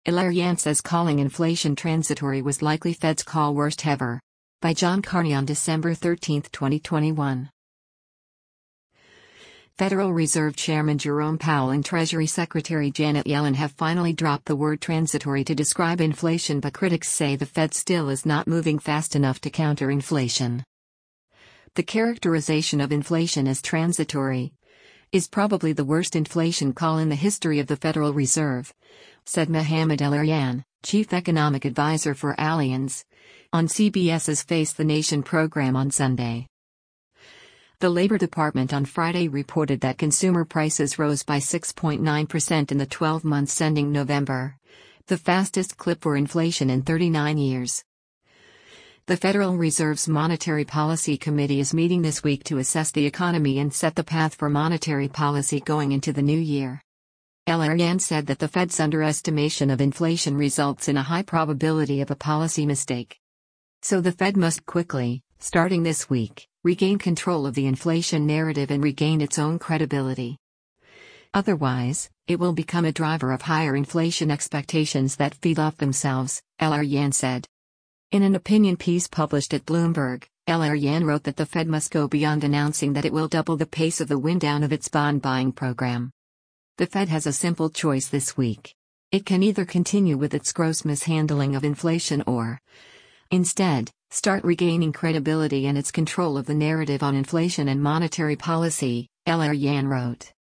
Ilarian says calling inflation transitory was likely Fed's call worst ever. By John Carney on December 13, 2021. Federal Reserve Chairman Jerome Powell and Treasury Secretary Janet Yellen have finally dropped the word transitory to describe inflation, but critics say the Fed still is not moving fast enough to counter inflation. The characterization of inflation as transitory is probably the worst inflation call in the history of the Federal Reserve, said Mohamed El-Erian, chief economic advisor for Allianz, on CBS's Face the Nation program on Sunday. The Labor Department on Friday reported that consumer prices rose by 6.9% in the 12 months ending November, the fastest clip for inflation in 39 years. The Federal Reserve's Monetary Policy Committee is meeting this week to assess the economy and set the path for monetary policy going into the new year. El-Erian said that the Fed's underestimation of inflation results in a high probability of a policy mistake. So the Fed must quickly, starting this week, regain control of the inflation narrative and regain its own credibility. Otherwise, it will become a driver of higher inflation expectations that feed off themselves, El-Erian said. In an opinion piece published at Bloomberg, El-Erian wrote that the Fed must go beyond announcing that it will double the pace of the wind down of its bond buying program. The Fed has a simple choice this week. It can either continue with its gross mishandling of inflation or, instead, start regaining credibility and its control of the narrative on inflation and monetary policy, El-Erian wrote.